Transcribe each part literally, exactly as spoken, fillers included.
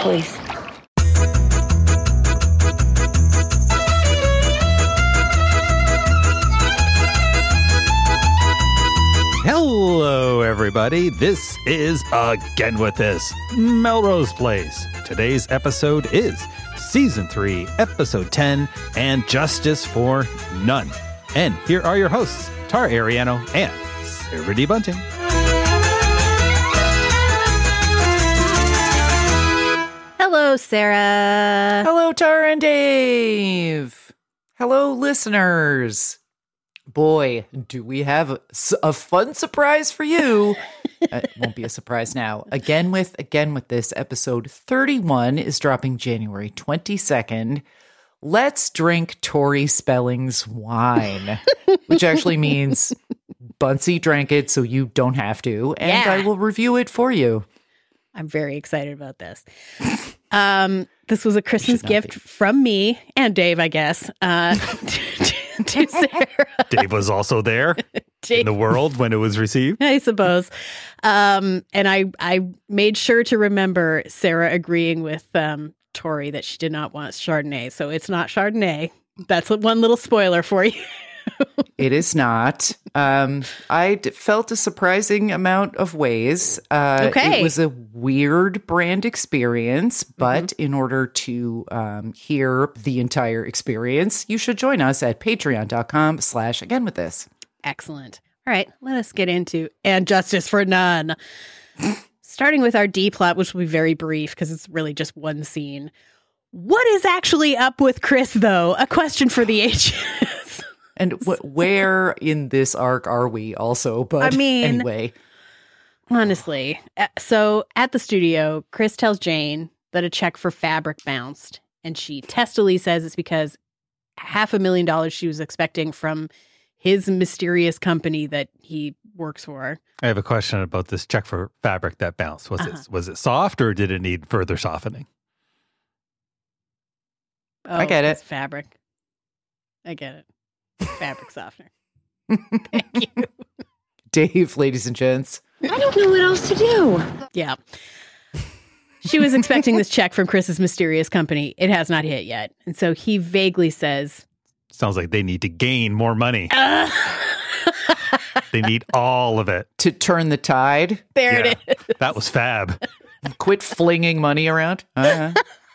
please. Hello, everybody. This is Again With This, Melrose Place. Today's episode is Season three, Episode ten, and Justice for None. And here are your hosts, Tara Ariano and Sarah D. Bunting. Hello, Sarah. Hello, Tara and Dave. Hello, listeners. Boy, do we have a, a fun surprise for you. It won't be a surprise now. Again with Again with This, episode thirty-one is dropping January twenty-second. Let's drink Tori Spelling's wine, which actually means Bunsey drank it so you don't have to, and Yeah. I will review it for you. I'm very excited about this. Um, this was a Christmas not gift be. from me and Dave, I guess, uh, to, to Sarah. Dave was also there Dave, in the world when it was received. I suppose. Um, and I, I made sure to remember Sarah agreeing with um, Tori that she did not want Chardonnay. So it's not Chardonnay. That's one little spoiler for you. It is not. Um, I d- felt a surprising amount of ways. Uh, Okay. It was a weird brand experience, but in order to um, hear the entire experience, you should join us at patreon.com slash again with this. Excellent. All right, let us get into And Justice for None. Starting with our D plot, which will be very brief because it's really just one scene. What is actually up with Chris, though? A question for the ages. And wh- where in this arc are we also? But I mean- anyway, Honestly. Uh, So at the studio, Chris tells Jane that a check for fabric bounced, and she testily says it's because half a million dollars she was expecting from his mysterious company that he works for. I have a question about this check for fabric that bounced. Was Uh-huh. it was it soft or did it need further softening? Oh, I get it. it's fabric. I get it. Fabric softener. Thank you. Dave, ladies and gents. I don't know what else to do. Yeah. She was expecting this check from Chris's mysterious company. It has not hit yet. And so he vaguely says, Sounds like they need to gain more money. uh, They need all of it. To turn the tide, there Yeah, it is. that was fab. quit flinging money around. Uh,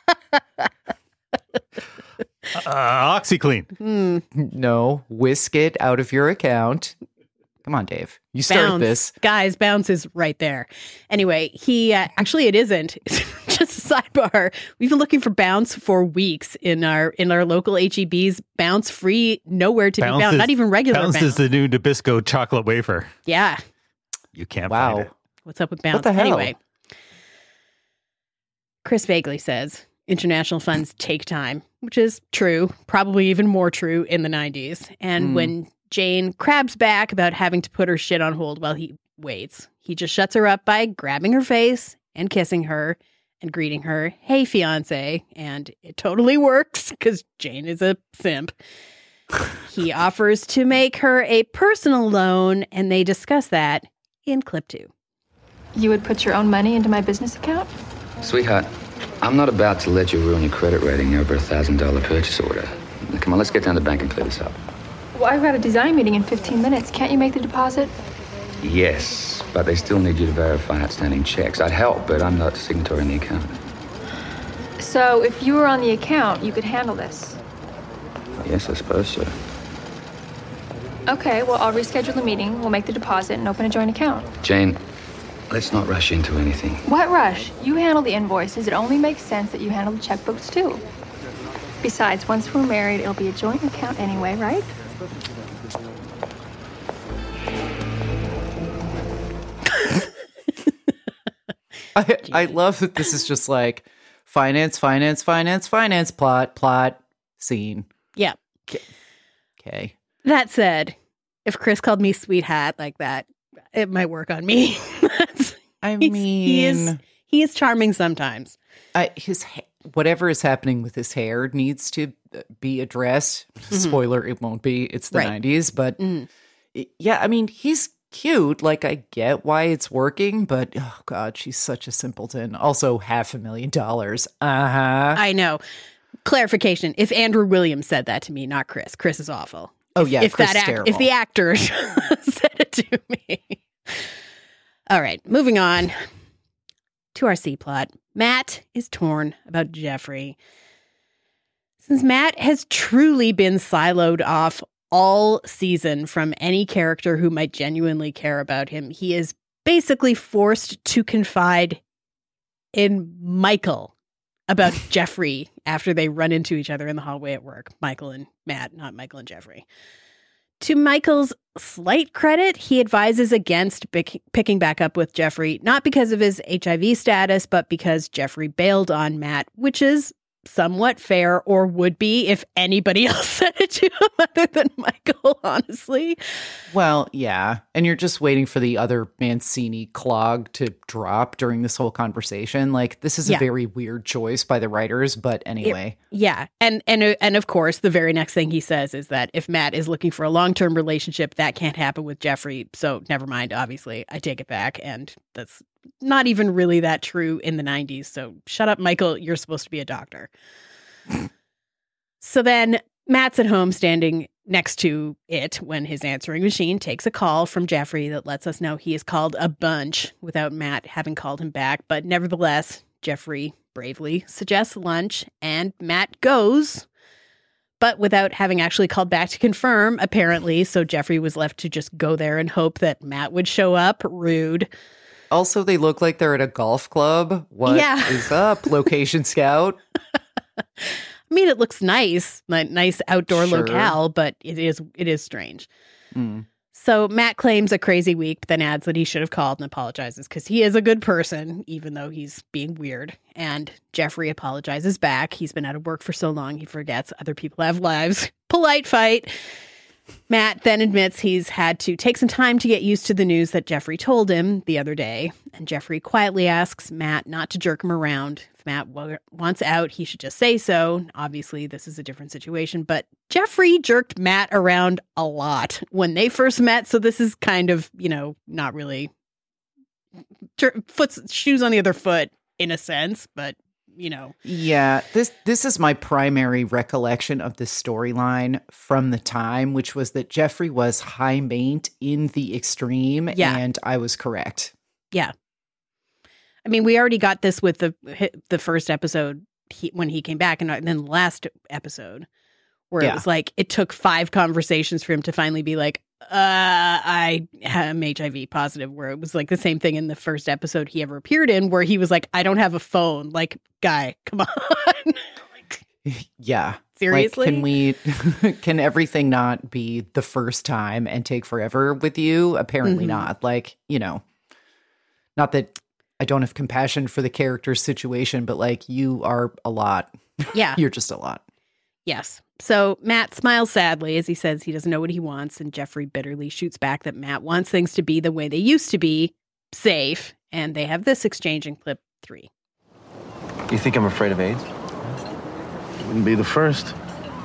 Uh, OxyClean. Hmm. no, whisk it out of your account. Come on, Dave. You started Bounce. this. Guys, bounce is right there. Anyway, he uh, actually it isn't. Just a sidebar. We've been looking for bounce for weeks in our in our local H E Bs. Bounce free, nowhere to Bounce be found. is- Not even regular Bounce bounce. is the new Nabisco chocolate wafer. Yeah. You can't Wow. find it. What's up with bounce? the hell? Anyway, Chris vaguely says international funds take time, which is true, probably even more true in the nineties. And Mm. when Jane crabs back about having to put her shit on hold while he waits, he just shuts her up by grabbing her face and kissing her and greeting her, "Hey, fiance." And it totally works because Jane is a simp. He offers to make her a personal loan, and they discuss that in clip two. You would put your own money into my business account? Sweetheart, I'm not about to let you ruin your credit rating over a thousand dollar purchase order. Come on, let's get down to the bank and clear this up. Well, I've got a design meeting in fifteen minutes. Can't you make the deposit? Yes, but they still need you to verify outstanding checks. I'd help, but I'm not signatory on the account. So if you were on the account, you could handle this. Yes, I suppose so. Okay, well, I'll reschedule the meeting. We'll make the deposit and open a joint account. Jane, let's not rush into anything. What rush? You handle the invoices. It only makes sense that you handle the checkbooks, too. Besides, once we're married, it'll be a joint account anyway, right? I, I love that this is just like finance, finance, finance, finance, plot, plot, scene. Yeah. Okay. That said, if Chris called me sweetheart like that, it might work on me. That's- I he's- mean, he is he is charming sometimes. I, his ha- whatever is happening with his hair needs to be addressed. Spoiler: it won't be. It's the Right. nineties, but Mhm. yeah, I mean, he's cute. Like, I get why it's working, but oh God, she's such a simpleton. Also, half a million dollars. Uh-huh. I know. Clarification. If Andrew Williams said that to me, not Chris. Chris is awful. Oh, yeah, if Chris that is act- terrible. if the actor said it to me. All right, moving on to our C plot. Matt is torn about Jeffrey. Since Matt has truly been siloed off all season from any character who might genuinely care about him, he is basically forced to confide in Michael about Jeffrey after they run into each other in the hallway at work. Michael and Matt, not Michael and Jeffrey. To Michael's slight credit, he advises against pick- picking back up with Jeffrey, not because of his H I V status, but because Jeffrey bailed on Matt, which is somewhat fair, or would be if anybody else said it to him other than Michael, honestly. Well, yeah. And you're just waiting for the other Mancini clog to drop during this whole conversation. Like, this is Yeah. a very weird choice by the writers, but anyway. It, yeah. And, and, uh, and of course, the very next thing he says is that if Matt is looking for a long-term relationship, that can't happen with Jeffrey. So never mind, obviously. I take it back. And that's not even really that true in the nineties. So shut up, Michael. You're supposed to be a doctor. So then Matt's at home standing next to it when his answering machine takes a call from Jeffrey that lets us know he is called a bunch without Matt having called him back. But nevertheless, Jeffrey bravely suggests lunch and Matt goes, but without having actually called back to confirm, apparently. So Jeffrey was left to just go there and hope that Matt would show up. Rude. Also, they look like they're at a golf club. What Yeah. is up, location scout? I mean, it looks nice, like nice outdoor Sure. locale, but it is it is strange. Mm. So Matt claims a crazy week, but then adds that he should have called and apologizes because he is a good person, even though he's being weird. And Jeffrey apologizes back. He's been out of work for so long, he forgets other people have lives. Polite fight. Matt then admits he's had to take some time to get used to the news that Jeffrey told him the other day. And Jeffrey quietly asks Matt not to jerk him around. If Matt w- wants out, he should just say so. Obviously, this is a different situation, but Jeffrey jerked Matt around a lot when they first met. So this is kind of, you know, not really jer- foot's, shoes on the other foot in a sense, but you know. Yeah, this this is my primary recollection of the storyline from the time, which was that Jeffrey was high maint in the extreme, Yeah. and I was correct. Yeah. I mean, we already got this with the the first episode he, when he came back, and then the last episode where Yeah. it was like it took five conversations for him to finally be like, uh, I am H I V positive, where it was like the same thing in the first episode he ever appeared in, where he was like, I don't have a phone. Like, guy, come on. Like, Yeah. seriously? Like, can we, can everything not be the first time and take forever with you? Apparently Mhm. not. Like, you know, not that I don't have compassion for the character's situation, but like, you are a lot. Yeah. You're just a lot. Yes. So Matt smiles sadly as he says he doesn't know what he wants, and Jeffrey bitterly shoots back that Matt wants things to be the way they used to be, safe, and they have this exchange in clip three. You think I'm afraid of AIDS? Wouldn't be the first.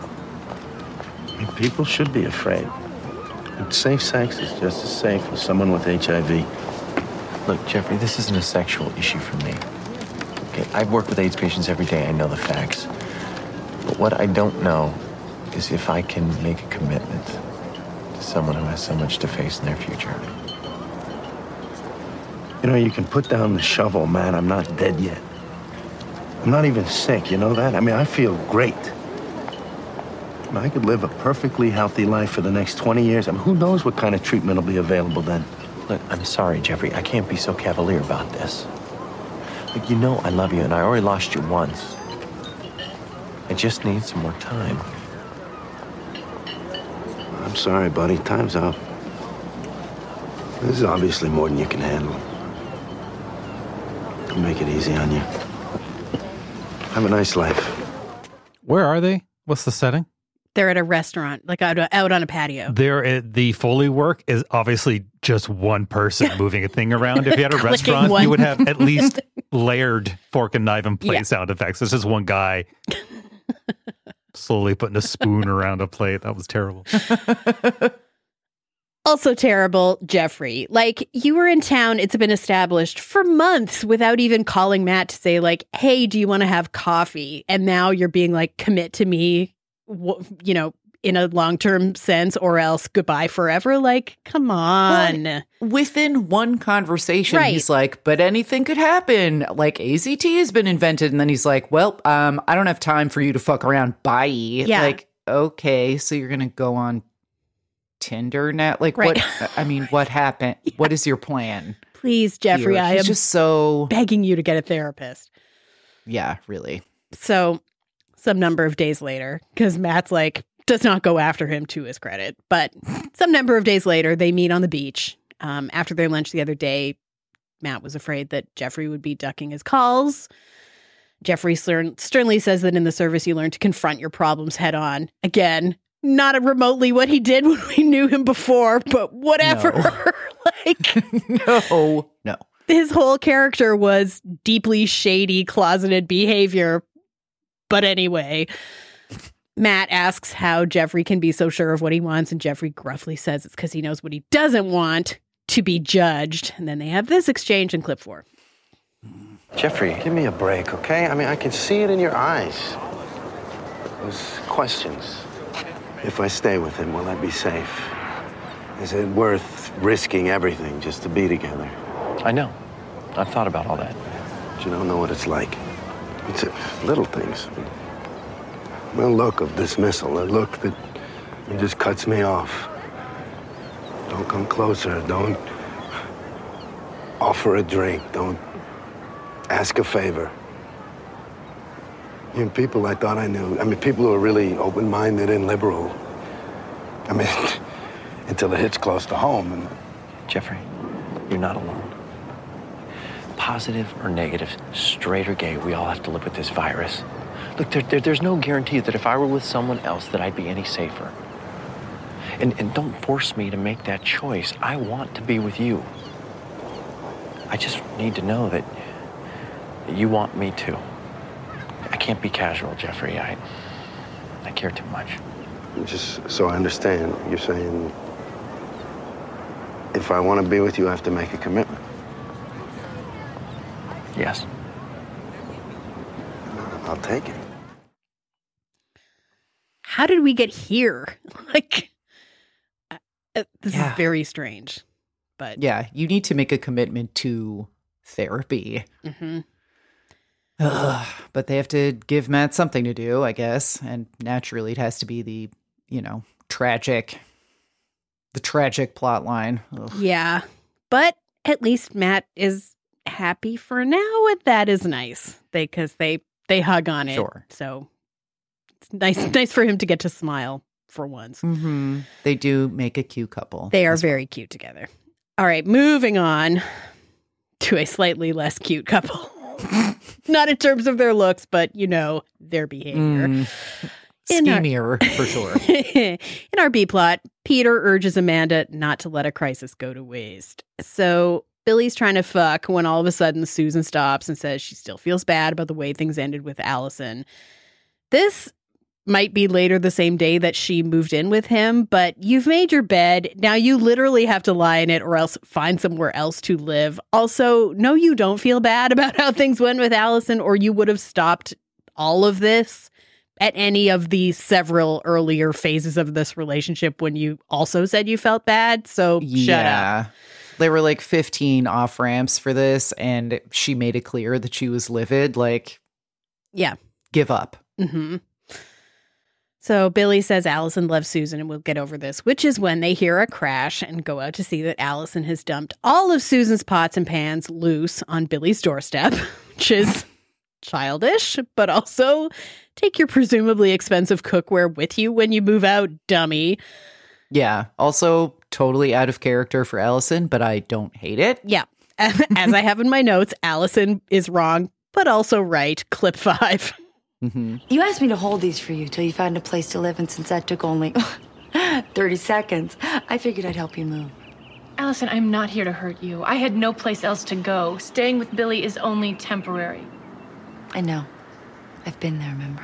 People should be afraid. But safe sex is just as safe as someone with H I V. Look, Jeffrey, this isn't a sexual issue for me. Okay, I've worked with AIDS patients every day. I know the facts. But what I don't know is if I can make a commitment to someone who has so much to face in their future. You know, you can put down the shovel, man. I'm not dead yet. I'm not even sick, you know that? I mean, I feel great. And I could live a perfectly healthy life for the next twenty years. I mean, who knows what kind of treatment will be available then? Look, I'm sorry, Jeffrey. I can't be so cavalier about this. Look, you know I love you, and I already lost you once. I just need some more time. I'm sorry, buddy. Time's up. This is obviously more than you can handle. I'll make it easy on you. Have a nice life. Where are they? What's the setting? They're at a restaurant, like out, out on a patio. There, at the Foley work is obviously just one person moving a thing around. If you had a Clicking restaurant, one. you would have at least layered fork and knife and plate Yeah. sound effects. This is one guy slowly putting a spoon around a plate. That was terrible. Also terrible, Jeffrey. Like, you were in town, it's been established, for months without even calling Matt to say, like, hey, do you want to have coffee? And now you're being like, commit to me, w- you know, in a long-term sense, or else goodbye forever. Like, come on. Well, within one conversation, Right. he's like, but anything could happen. Like, A Z T has been invented. And then he's like, well, um, I don't have time for you to fuck around. Bye. Yeah. Like, okay, so you're going to go on Tinder now? Like, Right. what? I mean, what happened? Yeah. What is your plan? Please, Jeffrey, here? I He's am just so begging you to get a therapist. Yeah, really. So, some number of days later, because Matt's like, does not go after him to his credit, but some number of days later, they meet on the beach. Um, after their lunch the other day, Matt was afraid that Jeffrey would be ducking his calls. Jeffrey stern- sternly says that in the service, you learn to confront your problems head on. Again, not remotely what he did when we knew him before, but whatever. No. like, no, no. His whole character was deeply shady, closeted behavior. But anyway, Matt asks how Jeffrey can be so sure of what he wants, and Jeffrey gruffly says it's because he knows what he doesn't want, to be judged. And then they have this exchange in clip four. Jeffrey, give me a break, okay? I mean, I can see it in your eyes. Those questions. If I stay with him, will I be safe? Is it worth risking everything just to be together? I know. I've thought about all that. But you don't know what it's like. It's uh, little things. The look of dismissal, the look that it just cuts me off. Don't come closer. Don't offer a drink. Don't ask a favor. You know, people I thought I knew, I mean, people who are really open-minded and liberal. I mean, until it hits close to home. And Jeffrey, you're not alone. Positive or negative, straight or gay, we all have to live with this virus. Look, there, there, there's no guarantee that if I were with someone else that I'd be any safer. And, and don't force me to make that choice. I want to be with you. I just need to know that you want me to. I can't be casual, Jeffrey. I, I care too much. just so I understand, you're saying if I want to be with you, I have to make a commitment. Yes. I'll take it. How did we get here? Like, uh, this Yeah. is very strange. But Yeah, you need to make a commitment to therapy. mhm. Ugh, but they have to give Matt something to do, I guess. And naturally, it has to be the, you know, tragic, the tragic plot line. Ugh. Yeah. But at least Matt is happy for now, and that is nice. They because they they hug on it. Sure. So it's nice nice for him to get to smile for once. Mm-hmm. They do make a cute couple. They are as well. very cute together. All right, moving on to a slightly less cute couple. Not in terms of their looks, but, you know, their behavior. Mm. In our- Schemier, for sure. In our B plot, Peter urges Amanda not to let a crisis go to waste. So Billy's trying to fuck when all of a sudden Susan stops and says she still feels bad about the way things ended with Allison. This might be later the same day that she moved in with him, but you've made your bed. Now you literally have to lie in it or else find somewhere else to live. Also, no, you don't feel bad about how things went with Allison, or you would have stopped all of this at any of the several earlier phases of this relationship when you also said you felt bad. So shut up. There were like fifteen off ramps for this, and she made it clear that she was livid. Like, Yeah. give up. Mm-hmm. So Billy says Allison loves Susan and we'll get over this, which is when they hear a crash and go out to see that Allison has dumped all of Susan's pots and pans loose on Billy's doorstep, which is childish, but also take your presumably expensive cookware with you when you move out, dummy. Yeah. Also, totally out of character for Allison, but I don't hate it. Yeah. As I have in my notes, Allison is wrong, but also right. Clip five. Mm-hmm. You asked me to hold these for you till you found a place to live, and since that took only thirty seconds, I figured I'd help you move. Allison, I'm not here to hurt you. I had no place else to go. Staying with Billy is only temporary. I know. I've been there, remember?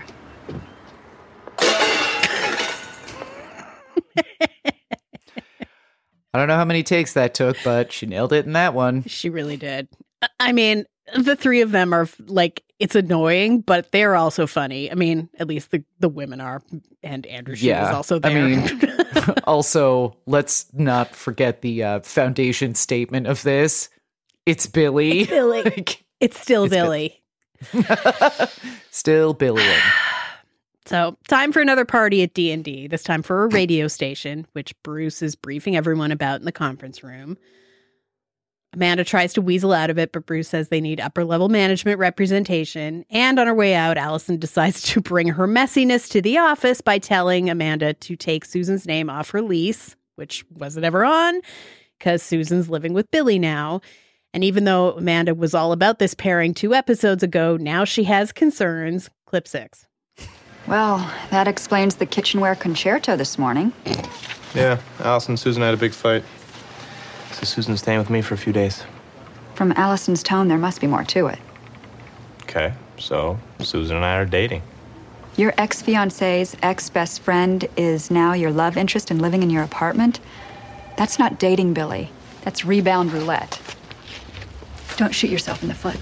I don't know how many takes that took, but she nailed it in that one. She really did. I mean, the three of them are like, it's annoying, but they're also funny. I mean, at least the, the women are. And Andrew Shue Yeah, is also there. I mean, also, let's not forget the uh, foundation statement of this. It's Billy. It's Billy. Like, it's still it's Billy. Still Billy. So, time for another party at D and D, this time for a radio station, which Bruce is briefing everyone about in the conference room. Amanda tries to weasel out of it, but Bruce says they need upper-level management representation. And on her way out, Allison decides to bring her messiness to the office by telling Amanda to take Susan's name off her lease, which wasn't ever on, because Susan's living with Billy now. And even though Amanda was all about this pairing two episodes ago, now she has concerns. Clip six. Well, that explains the kitchenware concerto this morning. Yeah, Allison and Susan had a big fight. So Susan's staying with me for a few days. From Allison's tone, there must be more to it. Okay, so Susan and I are dating. Your ex-fiance's ex-best friend is now your love interest and living in your apartment? That's not dating, Billy. That's rebound roulette. Don't shoot yourself in the foot.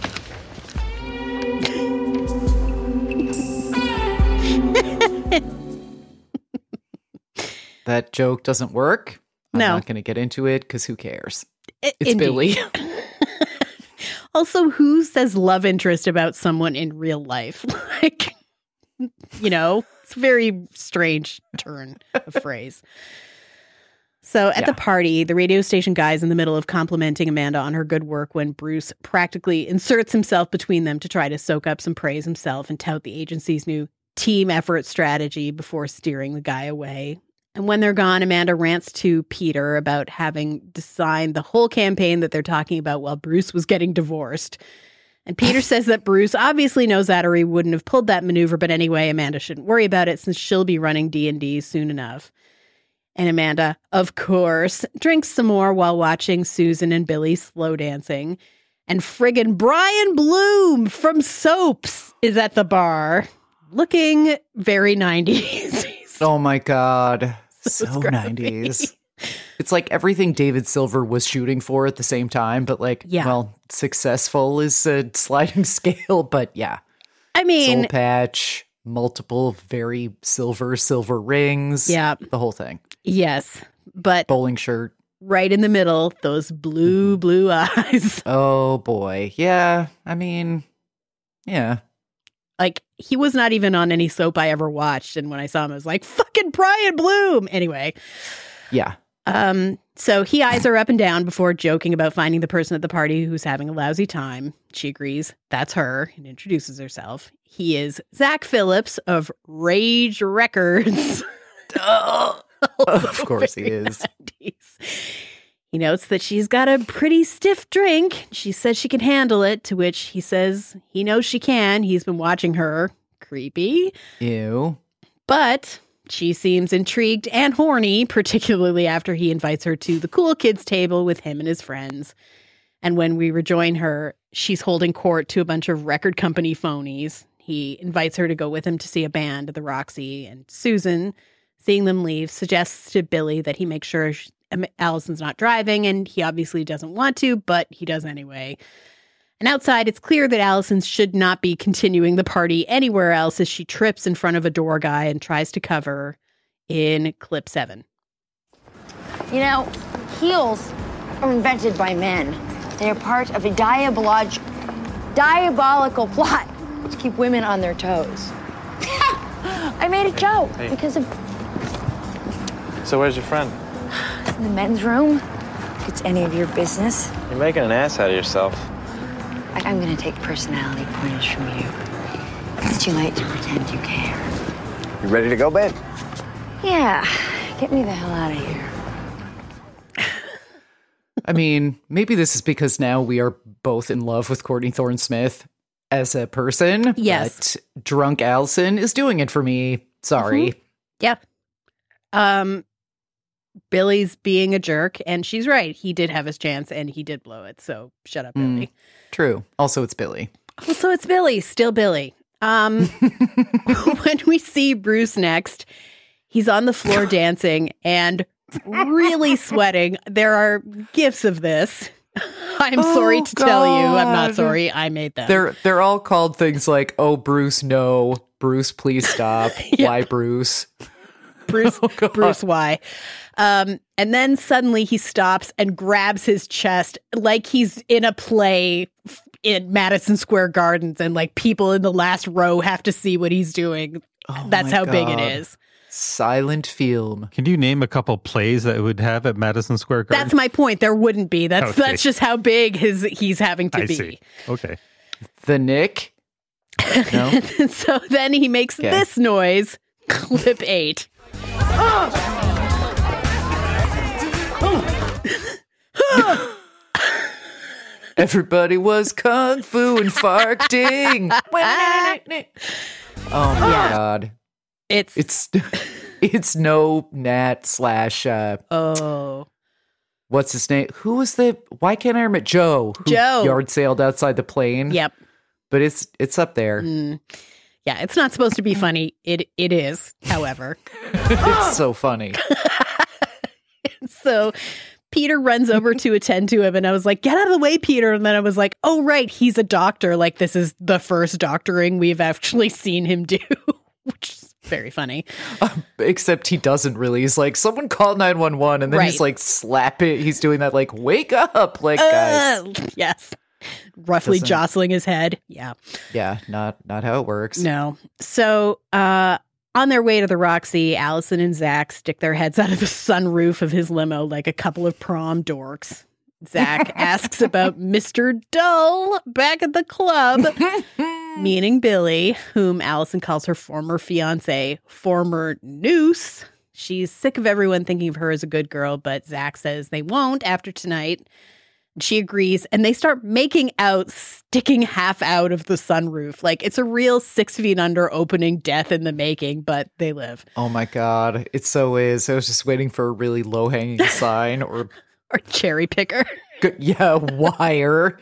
That joke doesn't work. I'm No. not going to get into it because who cares? I- It's indeed. Billy. Also, who says love interest about someone in real life? Like, you know, it's a very strange turn of phrase. So at Yeah. the party, the radio station guy's in the middle of complimenting Amanda on her good work when Bruce practically inserts himself between them to try to soak up some praise himself and tout the agency's new team effort strategy before steering the guy away. And when they're gone, Amanda rants to Peter about having designed the whole campaign that they're talking about while Bruce was getting divorced. And Peter says that Bruce obviously knows that or he wouldn't have pulled that maneuver, but anyway, Amanda shouldn't worry about it since she'll be running D and D soon enough. And Amanda, of course, drinks some more while watching Susan and Billy slow dancing. And friggin' Brian Bloom from Soaps is at the bar, looking very nineties. Oh my God. So So scruffy. nineties. It's like everything David Silver was shooting for at the same time, but like, Yeah. well, successful is a sliding scale, but yeah. I mean, Soul patch, multiple very silver, silver rings. Yeah. The whole thing. yes, but Bowling shirt. right in the middle, those blue, blue eyes. Oh boy. Yeah. I mean, yeah. Like, he was not even on any soap I ever watched. And when I saw him, I was like, fucking Brian Bloom. Anyway. Yeah. Um, so he eyes her up and down before joking about finding the person at the party who's having a lousy time. She agrees that's her and introduces herself. He is Zach Phillips of Rage Records. Of course he is. nineties. He notes that she's got a pretty stiff drink. She says she can handle it, to which he says he knows she can. He's been watching her. Creepy. Ew. But she seems intrigued and horny, particularly after he invites her to the cool kids table with him and his friends. And when we rejoin her, she's holding court to a bunch of record company phonies. He invites her to go with him to see a band at the Roxy, and Susan, seeing them leave, suggests to Billy that he make sure she, Allison's not driving, and he obviously doesn't want to, but he does anyway. And outside, it's clear that Allison should not be continuing the party anywhere else as she trips in front of a door guy and tries to cover in clip seven. You know, heels are invented by men. They are part of a diabolog- diabolical plot to keep women on their toes. I made a joke Hey. because of So where's your friend? in the men's room. If it's any of your business, You're making an ass out of yourself. I- I'm going to take personality points from you. It's too late to pretend you care. You ready to go, babe? Yeah, get me the hell out of here. I mean, maybe this is because now we are both in love with Courtney Thorne Smith as a person. Yes. But drunk Allison is doing it for me. Sorry. Mm-hmm. Yeah. Um, Billy's being a jerk, and she's right. He did have his chance, and he did blow it. So shut up, Mm. Billy. True. Also, it's Billy. Also, it's Billy. Still Billy. Um, when we see Bruce next, he's on the floor dancing, and really sweating. There are gifs of this. I'm oh, sorry to God. tell you. I'm not sorry. I made them. They're they're all called things like, oh, Bruce, no. Bruce, please stop. yeah. Why, Bruce? Bruce, oh, Bruce, why? Um, and then suddenly he stops and grabs his chest like he's in a play in Madison Square Gardens, and like people in the last row have to see what he's doing. Oh, That's how God. big it is. Silent film. Can you name a couple plays that would have at Madison Square Garden? That's my point. There wouldn't be. That's okay. that's just how big his he's having to I be. See. Okay. The Nick. No. So then he makes okay. this noise. Clip eight. Everybody was kung fu and farting. Oh my yeah. God. It's it's it's no Nat slash uh oh what's his name? Who was the why can't I remember Joe? Who Joe yard sailed outside the plane. Yep. But it's it's up there. Mm. Yeah, it's not supposed to be funny. It it is, however. It's so funny. So Peter runs over to attend to him, and I was like, get out of the way, Peter. And then I was like, oh, right, he's a doctor. Like, this is the first doctoring we've actually seen him do, which is very funny. Um, except he doesn't really. He's like, someone call nine one one, and then right. he's like, slap it. He's doing that, like, wake up, like, uh, guys. Yes. Roughly doesn't, jostling his head. Yeah. Yeah, not not how it works. No. So, uh, on their way to the Roxy, Allison and Zach stick their heads out of the sunroof of his limo like a couple of prom dorks. Zach asks about Mister Dull back at the club, meaning Billy, whom Allison calls her former fiance, former noose. She's sick of everyone thinking of her as a good girl, but Zach says they won't after tonight. She agrees, and they start making out, sticking half out of the sunroof. Like, it's a real six feet under opening death in the making, but they live. Oh, my God. It so is. I was just waiting for a really low-hanging sign or... or cherry picker. Yeah, wire.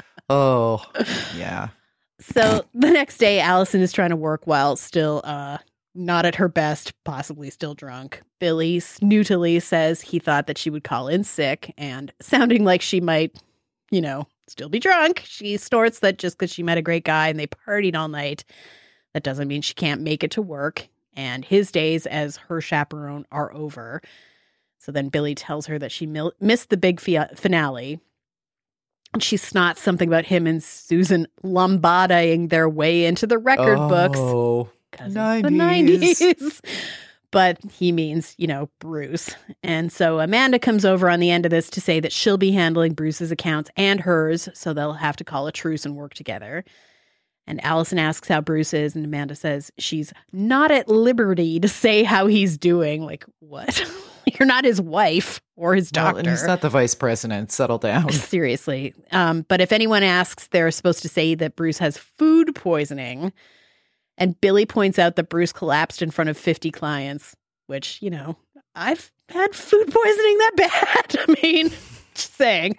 Oh, yeah. So the next day, Allison is trying to work while still uh, not at her best, possibly still drunk. Billy snootily says he thought that she would call in sick, and sounding like she might, you know, still be drunk, she snorts that just because she met a great guy and they partied all night, that doesn't mean she can't make it to work, and his days as her chaperone are over. So then Billy tells her that she mil- missed the big fia- finale. And she snots something about him and Susan Lombardaing their way into the record oh, books. Oh, the nineties. But he means, you know, Bruce. And so Amanda comes over on the end of this to say that she'll be handling Bruce's accounts and hers, so they'll have to call a truce and work together. And Allison asks how Bruce is, and Amanda says she's not at liberty to say how he's doing. Like, what? You're not his wife or his doctor. Well, and he's not the vice president. Settle down. Seriously. Um, but if anyone asks, they're supposed to say that Bruce has food poisoning. And Billy points out that Bruce collapsed in front of fifty clients, which, you know, I've had food poisoning that bad. I mean, just saying.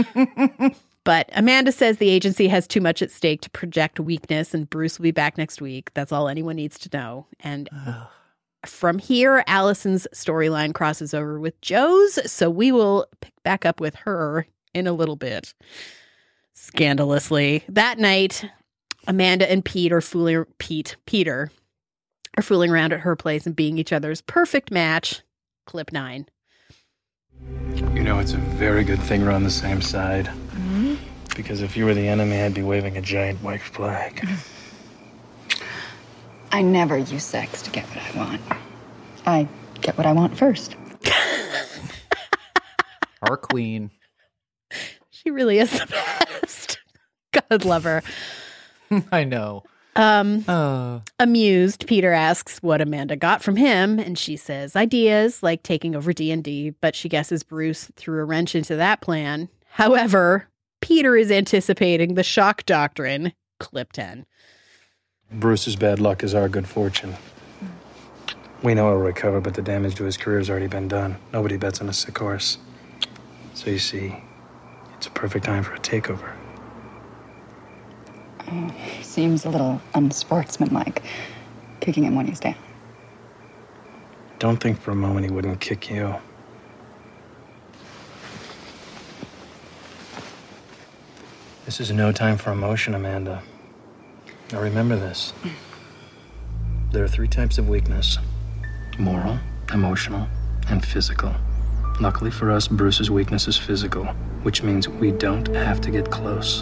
But Amanda says the agency has too much at stake to project weakness, and Bruce will be back next week. That's all anyone needs to know. And from here, Allison's storyline crosses over with Joe's, so we will pick back up with her in a little bit. Scandalously, that night, Amanda and Pete are fooling Pete Peter are fooling around at her place and being each other's perfect match. Clip nine. You know, it's a very good thing we're on the same side. Mm-hmm. Because if you were the enemy, I'd be waving a giant white flag. I never use sex to get what I want. I get what I want first. Our queen. She really is the best. God love her. I know. Um, uh. Amused, Peter asks what Amanda got from him, and she says ideas like taking over D and D, but she guesses Bruce threw a wrench into that plan. However, Peter is anticipating the shock doctrine. Clip ten. Bruce's bad luck is our good fortune. We know he'll recover, but the damage to his career has already been done. Nobody bets on a sick horse. So you see, it's a perfect time for a takeover. Oh, seems a little unsportsmanlike, kicking him when he's down. Don't think for a moment he wouldn't kick you. This is no time for emotion, Amanda. Now remember this. There are three types of weakness: moral, emotional, and physical. Luckily for us, Bruce's weakness is physical, which means we don't have to get close.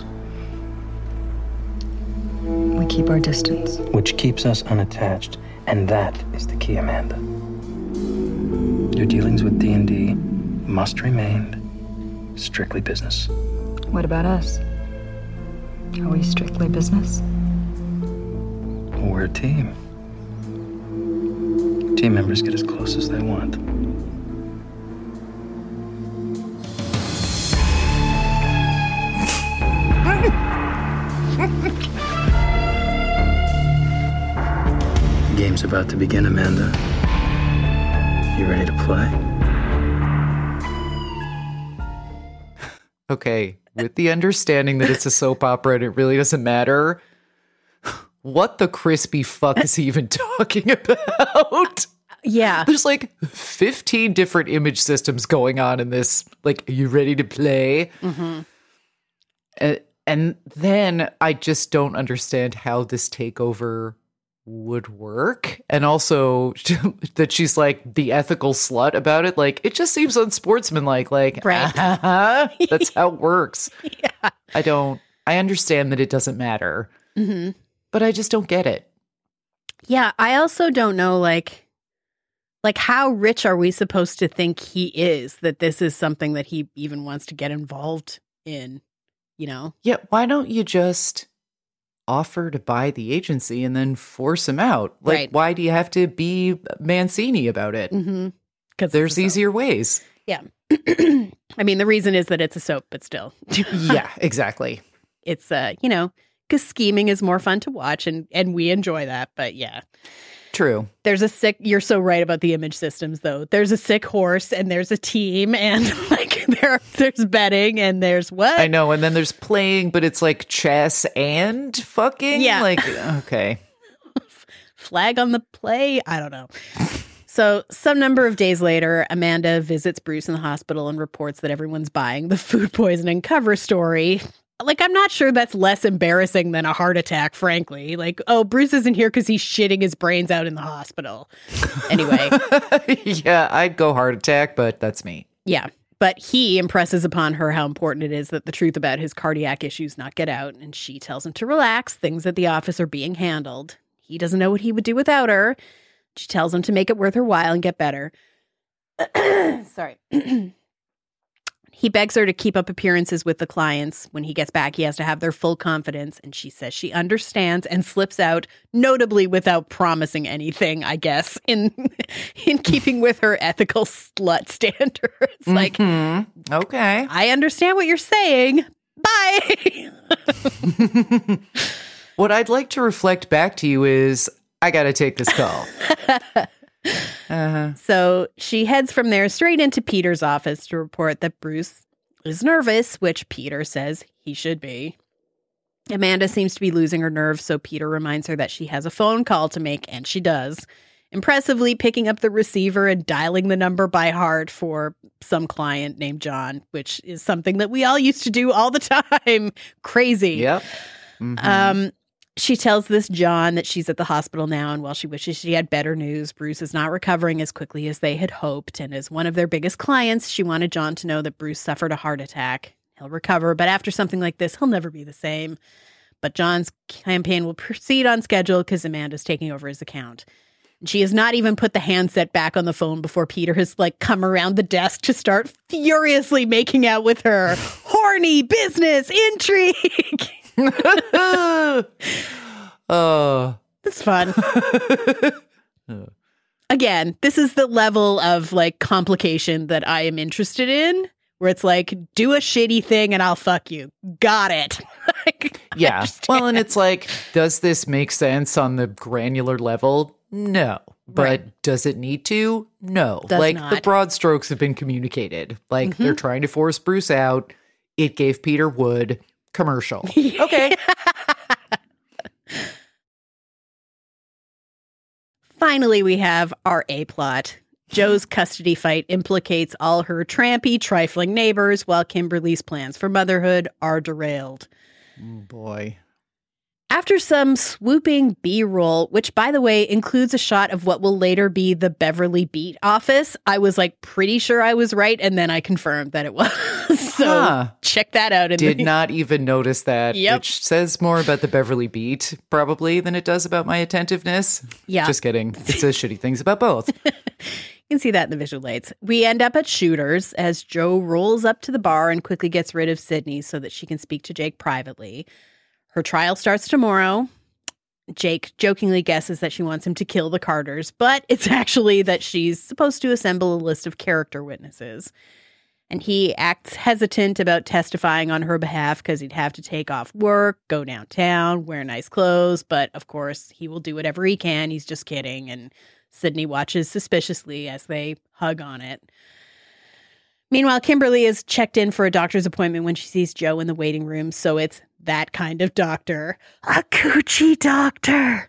We keep our distance. Which keeps us unattached. And that is the key, Amanda. Your dealings with D and D must remain strictly business. What about us? Are we strictly business? We're a team. Team members get as close as they want. Game's about to begin, Amanda. You ready to play? Okay, with the understanding that it's a soap opera and it really doesn't matter, what the crispy fuck is he even talking about? Yeah. There's like fifteen different image systems going on in this. Like, are you ready to play? Mm-hmm. And, and then I just don't understand how this takeover would work. And also that she's like the ethical slut about it. Like, it just seems unsportsmanlike. Like, right. uh-huh, that's how it works. Yeah. I don't, I understand that it doesn't matter, Mm-hmm. but I just don't get it. Yeah. I also don't know, like, like how rich are we supposed to think he is that this is something that he even wants to get involved in, you know? Yeah. Why don't you just offer to buy the agency and then force him out? Like, Right. why do you have to be Mancini about it? Mm-hmm. Because there's easier ways. Yeah. I mean, the reason is that it's a soap, but still. Yeah, exactly. It's, uh, you know, because scheming is more fun to watch and, and we enjoy that. But yeah. True. There's a sick, you're so right about the image systems, though. There's a sick horse and there's a team and like there, there's betting and there's what? I know. And then there's playing, but it's like chess and fucking. Yeah. Like, okay. Flag on the play? I don't know. So some number of days later, Amanda visits Bruce in the hospital and reports that everyone's buying the food poisoning cover story. Like, I'm not sure that's less embarrassing than a heart attack, frankly. Like, oh, Bruce isn't here because he's shitting his brains out in the hospital. Anyway. Yeah, I'd go heart attack, but that's me. Yeah. But he impresses upon her how important it is that the truth about his cardiac issues not get out. And she tells him to relax. Things at the office are being handled. He doesn't know what he would do without her. She tells him to make it worth her while and get better. Sorry. He begs her to keep up appearances with the clients. When he gets back, he has to have their full confidence. And she says she understands and slips out, notably without promising anything, I guess, in in keeping with her ethical slut standards. Like, mm-hmm. Okay. I understand what you're saying. Bye. What I'd like to reflect back to you is, I got to take this call. Uh-huh. So she heads from there straight into Peter's office to report that Bruce is nervous, which Peter says he should be. Amanda seems to be losing her nerve, so Peter reminds her that she has a phone call to make, and she does. Impressively picking up the receiver and dialing the number by heart for some client named John, which is something that we all used to do all the time. Crazy. Yep. Mm-hmm. Um, She tells this John that she's at the hospital now, and while she wishes she had better news, Bruce is not recovering as quickly as they had hoped. And as one of their biggest clients, she wanted John to know that Bruce suffered a heart attack. He'll recover, but after something like this, he'll never be the same. But John's campaign will proceed on schedule because Amanda's taking over his account. She has not even put the handset back on the phone before Peter has like come around the desk to start furiously making out with her. Horny business intrigue. Oh, it's fun. Again, this is the level of like complication that I am interested in, where it's like, do a shitty thing and I'll fuck you. Got it. Like, yeah. Well, and it's like, does this make sense on the granular level? No. But right. Does it need to? No. Does like not. The broad strokes have been communicated. Like mm-hmm. They're trying to force Bruce out. It gave Peter Wood. Commercial. Okay. Finally, we have our A-plot. Joe's custody fight implicates all her trampy, trifling neighbors, while Kimberly's plans for motherhood are derailed. Oh, boy. After some swooping B-roll, which, by the way, includes a shot of what will later be the Beverly Beat office, I was like pretty sure I was right, and then I confirmed that it was. So Huh. check that out. In Did the- not even notice that, Yep. which says more about the Beverly Beat, probably, than it does about my attentiveness. Yeah. Just kidding. It says shitty things about both. You can see that in the visual aids. We end up at Shooter's as Joe rolls up to the bar and quickly gets rid of Sydney so that she can speak to Jake privately. Her trial starts tomorrow. Jake jokingly guesses that she wants him to kill the Carters, but it's actually that she's supposed to assemble a list of character witnesses. And he acts hesitant about testifying on her behalf because he'd have to take off work, go downtown, wear nice clothes. But of course, he will do whatever he can. He's just kidding. And Sydney watches suspiciously as they hug on it. Meanwhile, Kimberly is checked in for a doctor's appointment when she sees Joe in the waiting room. So it's that kind of doctor. A coochie doctor.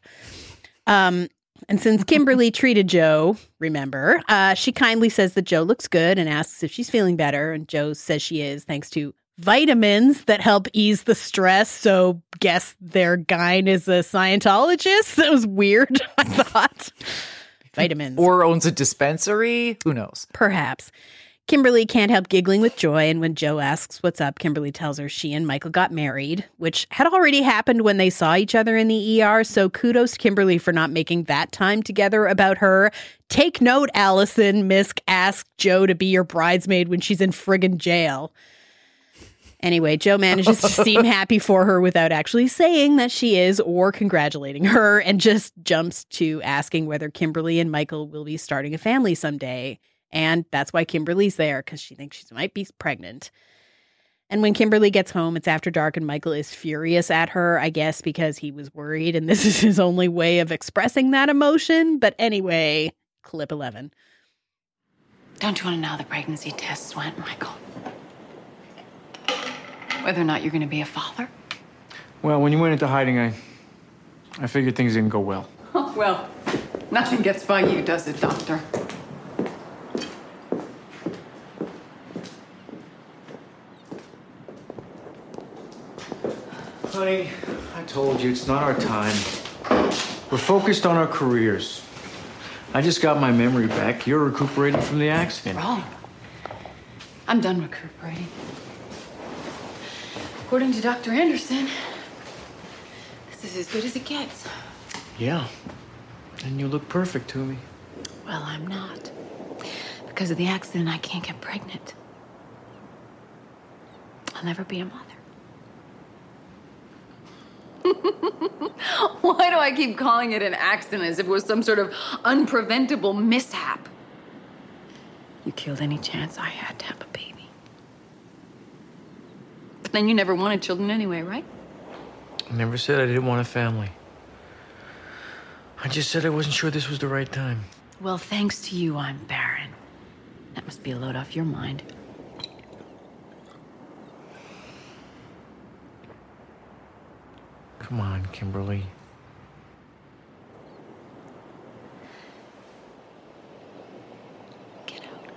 Um, and since Kimberly treated Joe, remember, uh, she kindly says that Joe looks good and asks if she's feeling better. And Joe says she is, thanks to vitamins that help ease the stress. So guess their gyne is a Scientologist. That was weird, I thought. Vitamins. Or owns a dispensary. Who knows? Perhaps. Kimberly can't help giggling with joy, and when Joe asks what's up, Kimberly tells her she and Michael got married, which had already happened when they saw each other in the E R, so kudos to Kimberly for not making that time together about her. Take note, Allison, Misk asked Joe to be your bridesmaid when she's in friggin' jail. Anyway, Joe manages to seem happy for her without actually saying that she is or congratulating her, and just jumps to asking whether Kimberly and Michael will be starting a family someday. And that's why Kimberly's there, because she thinks she might be pregnant. And when Kimberly gets home, it's after dark, and Michael is furious at her, I guess, because he was worried, and this is his only way of expressing that emotion. But anyway, clip eleven. Don't you want to know how the pregnancy tests went, Michael? Whether or not you're going to be a father? Well, when you went into hiding, I, I figured things didn't go well. Well, nothing gets by you, does it, Doctor? Honey, I told you, it's not our time. We're focused on our careers. I just got my memory back. You're recuperating from the accident. Wrong. I'm done recuperating. According to Doctor Anderson, this is as good as it gets. Yeah. And you look perfect to me. Well, I'm not. Because of the accident, I can't get pregnant. I'll never be a mother. Why do I keep calling it an accident as if it was some sort of unpreventable mishap? You killed any chance I had to have a baby. But then you never wanted children anyway, right? I never said I didn't want a family. I just said I wasn't sure this was the right time. Well, thanks to you, I'm barren. That must be a load off your mind. Come on, Kimberly. Get out.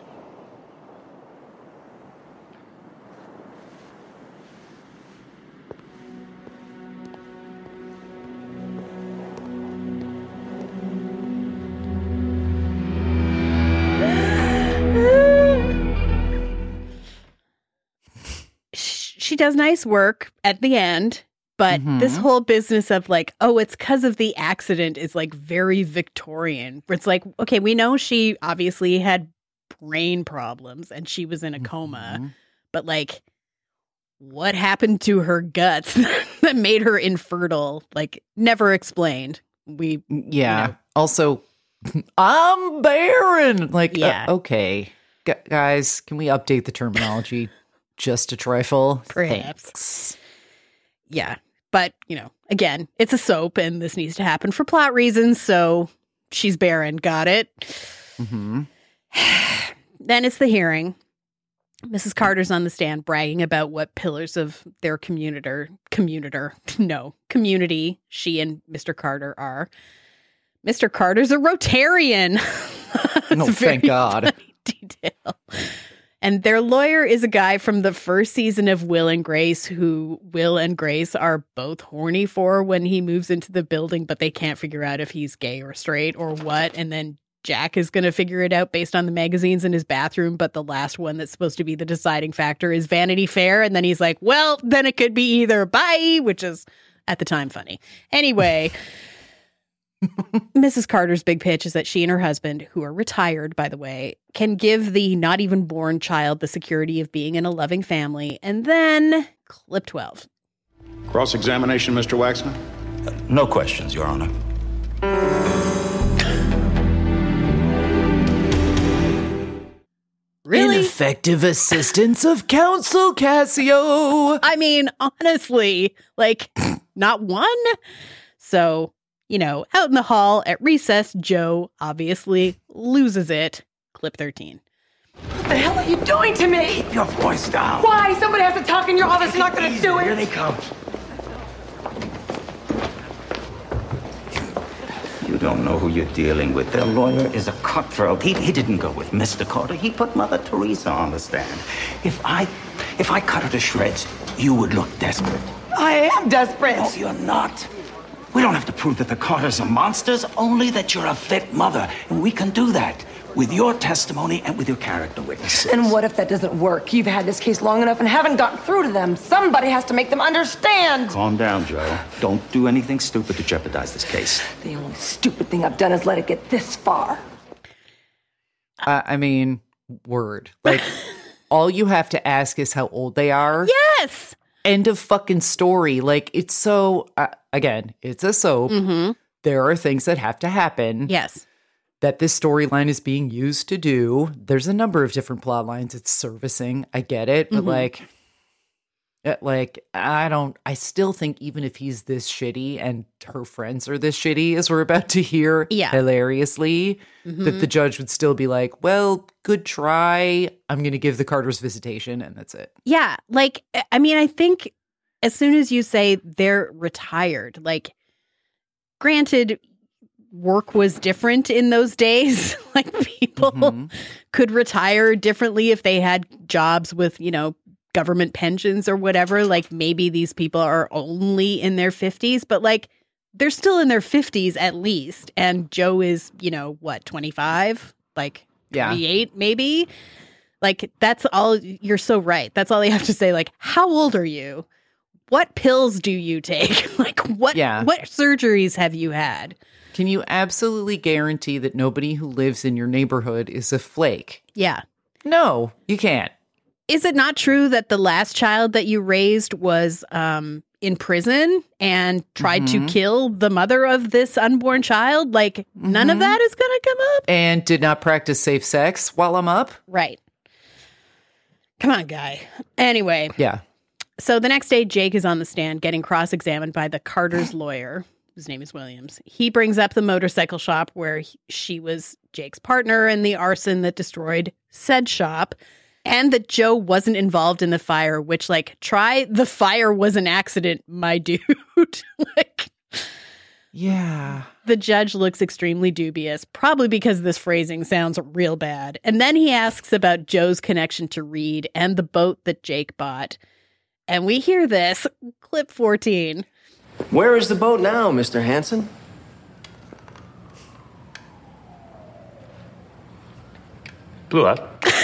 She does nice work at the end. But Mhm. this whole business of like, oh, it's because of the accident is like very Victorian. Where it's like, okay, we know she obviously had brain problems and she was in a coma. Mhm. But like, what happened to her guts that made her infertile? Like, never explained. We, Yeah. you know, Also, I'm barren. Like, Yeah. uh, okay. Gu guys, can we update the terminology just a trifle? Perhaps. Thanks. yeah. But, you know, again, it's a soap and this needs to happen for plot reasons. So she's barren. Got it. Mm-hmm. Then it's the hearing. Missus Carter's on the stand bragging about what pillars of their communitor, communitor, no, community she and Mister Carter are. Mister Carter's a Rotarian. No, It's a very thank God. funny detail. And their lawyer is a guy from the first season of Will and Grace, who Will and Grace are both horny for when he moves into the building, but they can't figure out if he's gay or straight or what. And then Jack is going to figure it out based on the magazines in his bathroom. But the last one that's supposed to be the deciding factor is Vanity Fair. And then he's like, well, then it could be either. Bye, which is at the time funny. Anyway. Missus Carter's big pitch is that she and her husband, who are retired, by the way, can give the not even born child the security of being in a loving family. And then clip twelve. Cross-examination, Mister Waxman? Uh, no questions, Your Honor. Really? Ineffective assistance of counsel, Cassio. I mean, honestly, like, not one. So, you know, out in the hall at recess, Joe obviously loses it. Clip thirteen. What the hell are you doing to me? Keep your voice down. Why? Somebody has to talk in your office. Not going to do it. Here they come. You don't know who you're dealing with. Their lawyer is a cutthroat. He, he didn't go with Mister Carter. He put Mother Teresa on the stand. If I, if I cut her to shreds, you would look desperate. I am desperate. No, you're not. We don't have to prove that the Carters are monsters, only that you're a fit mother. And we can do that with your testimony and with your character witnesses. And what if that doesn't work? You've had this case long enough and haven't gotten through to them. Somebody has to make them understand. Calm down, Joe. Don't do anything stupid to jeopardize this case. The only stupid thing I've done is let it get this far. Uh, I mean, word. Like, all you have to ask is how old they are. Yes! End of fucking story. Like, it's so, uh, again, it's a soap. Mm-hmm. There are things that have to happen. Yes. That this storyline is being used to do. There's a number of different plot lines it's servicing. I get it. But Mm-hmm. like, uh, like, I don't, I still think even if he's this shitty and her friends are this shitty, as we're about to hear Yeah. hilariously, Mhm. that the judge would still be like, well, good try. I'm going to give the Carters visitation and that's it. Yeah. Like, I mean, I think as soon as you say they're retired, like, granted, work was different in those days. Like, people Mm-hmm. could retire differently if they had jobs with, you know, government pensions or whatever. Like, maybe these people are only in their fifties, but like, they're still in their fifties at least. And Joe is, you know, what, twenty-five? Like, Yeah. twenty-eight maybe? Like, that's all. You're so right. That's all you have to say. Like, how old are you? What pills do you take? Like, what, Yeah. what surgeries have you had? Can you absolutely guarantee that nobody who lives in your neighborhood is a flake? Yeah. No, you can't. Is it not true that the last child that you raised was um, in prison and tried Mhm. to kill the mother of this unborn child? Like, none of Mhm. that is going to come up? And did not practice safe sex while I'm up? Right. Come on, guy. Anyway. Yeah. So the next day, Jake is on the stand getting cross-examined by the Carter's lawyer, whose name is Williams. He brings up the motorcycle shop where he, she was Jake's partner in the arson that destroyed said shop, and that Joe wasn't involved in the fire, which, like, try the fire was an accident, my dude. Like, yeah. The judge looks extremely dubious, probably because this phrasing sounds real bad. And then he asks about Joe's connection to Reed and the boat that Jake bought. And we hear this, clip fourteen. Where is the boat now, Mister Hanson? Blew up.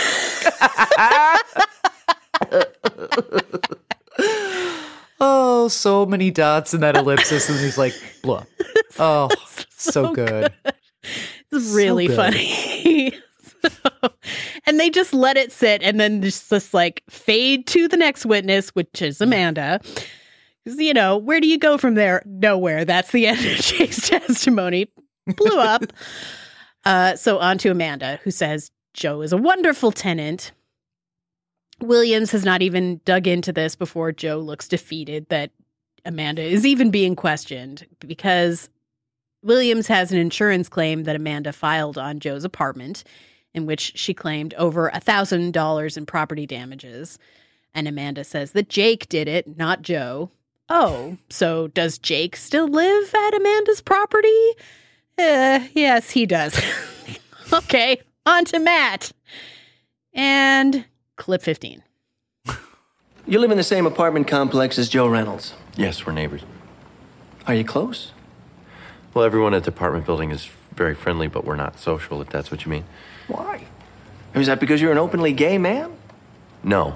Oh, so many dots in that ellipsis, and he's like, blah. Oh, so, good. It's really So good. funny. So- and they just let it sit and then just, just like fade to the next witness, which is Amanda. 'Cause, you know, where do you go from there? Nowhere. That's the end of Jake's testimony. Blew up. Uh, so on to Amanda, who says Joe is a wonderful tenant. Williams has not even dug into this before Joe looks defeated that Amanda is even being questioned, because Williams has an insurance claim that Amanda filed on Joe's apartment, in which she claimed over a thousand dollars in property damages. And Amanda says that Jake did it, not Joe. Oh, so does Jake still live at Amanda's property? Uh, yes, he does. Okay, on to Matt. And Clip fifteen. You live in the same apartment complex as Joe Reynolds. Yes, we're neighbors. Are you close? Well, everyone at the apartment building is very friendly, but we're not social, if that's what you mean. Why? Is that because you're an openly gay man? No.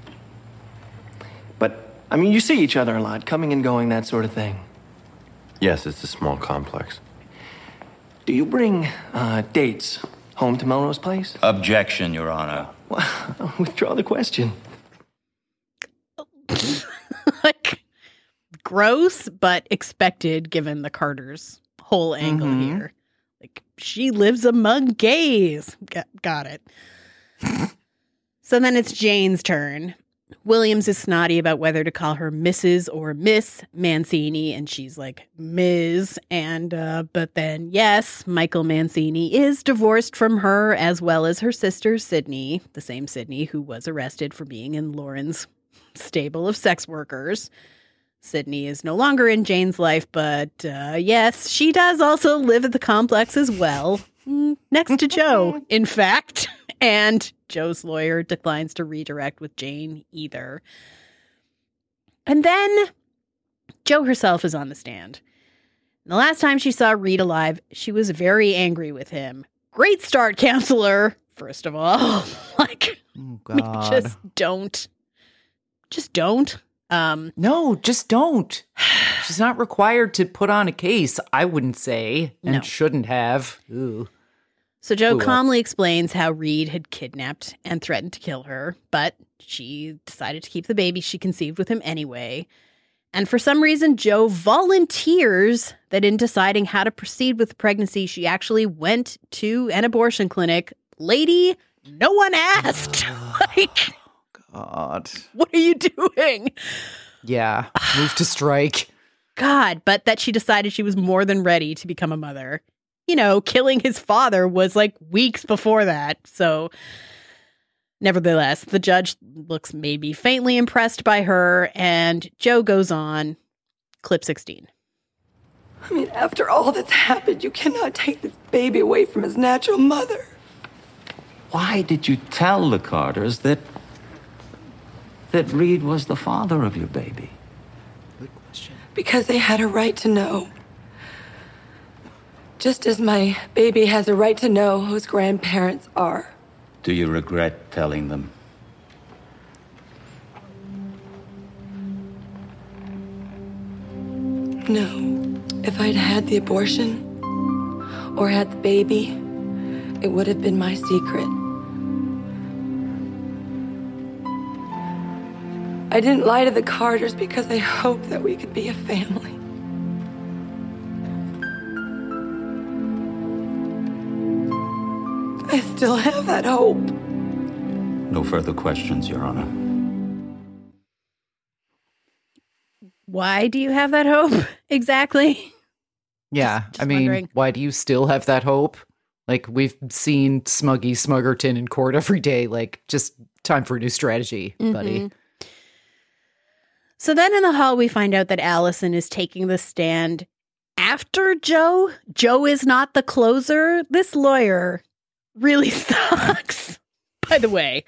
But, I mean, you see each other a lot, coming and going, that sort of thing. Yes, it's a small complex. Do you bring uh, dates home to Melrose Place? Objection, Your Honor. Well, I'll withdraw the question. Like, gross, but expected given the Carters' whole angle Mhm. here. Like, she lives among gays. Got, got it. So then it's Jane's turn. Williams is snotty about whether to call her Missus or Miss Mancini, and she's like, Miz And, uh, but then, yes, Michael Mancini is divorced from her as well as her sister, Sydney, the same Sydney who was arrested for being in Lauren's stable of sex workers. Sydney is no longer in Jane's life, but uh, yes, she does also live at the complex as well, next to Joe, in fact. And Joe's lawyer declines to redirect with Jane either. And then Joe herself is on the stand. And the last time she saw Reed alive, she was very angry with him. Great start, counselor, first of all. Like, oh, I mean, God. just don't. Just don't. Um, no, just don't. She's not required to put on a case, I wouldn't say, and No. shouldn't have. Ooh. So Joe Ooh, calmly explains how Reed had kidnapped and threatened to kill her, but she decided to keep the baby she conceived with him anyway. And for some reason, Joe volunteers that in deciding how to proceed with the pregnancy, she actually went to an abortion clinic. Lady, no one asked. Like, God. what are you doing? Yeah, move to strike. God, but that she decided she was more than ready to become a mother. You know, killing his father was like weeks before that. So, nevertheless, the judge looks maybe faintly impressed by her, and Joe goes on. Clip sixteen. I mean, after all that's happened, you cannot take this baby away from his natural mother. Why did you tell the Carters that that Reed was the father of your baby? Because they had a right to know. Just as my baby has a right to know whose grandparents are. Do you regret telling them? No. If I'd had the abortion or had the baby, it would have been my secret. I didn't lie to the Carters because I hoped that we could be a family. I still have that hope. No further questions, Your Honor. Why do you have that hope? Exactly. Yeah, Just I mean, wondering. why do you still have that hope? Like, we've seen Smuggy Smuggerton in court every day. Like, just time for a new strategy, buddy. Mhm. So then in the hall, we find out that Allison is taking the stand after Joe. Joe is not the closer. This lawyer really sucks, by the way.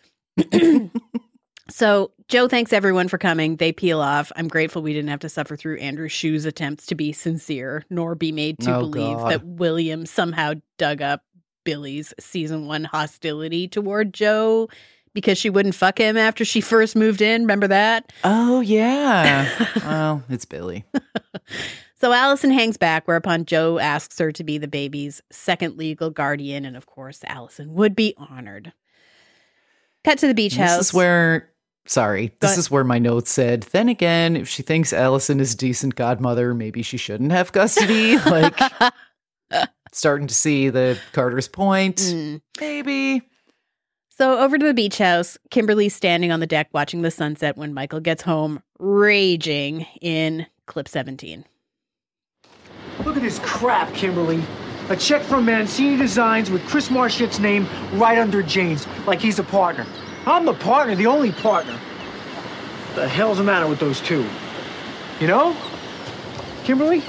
So Joe thanks everyone for coming. They peel off. I'm grateful we didn't have to suffer through Andrew Shue's attempts to be sincere, nor be made to Oh, believe God. that William somehow dug up Billy's season one hostility toward Joe because she wouldn't fuck him after she first moved in. Remember that? Oh, yeah. Well, it's Billy. So Allison hangs back, whereupon Joe asks her to be the baby's second legal guardian. And of course, Allison would be honored. Cut to the beach This house. is where, sorry, this Go- is where my notes said, then again, if she thinks Allison is a decent godmother, maybe she shouldn't have custody. Like, starting to see the Carter's point. Mm. Maybe. So over to the beach house, Kimberly's standing on the deck watching the sunset when Michael gets home, raging in clip seventeen. Look at this crap, Kimberly. A check from Mancini Designs with Chris Marchett's name right under Jane's, like he's a partner. I'm the partner, the only partner. The hell's the matter with those two? You know? Kimberly?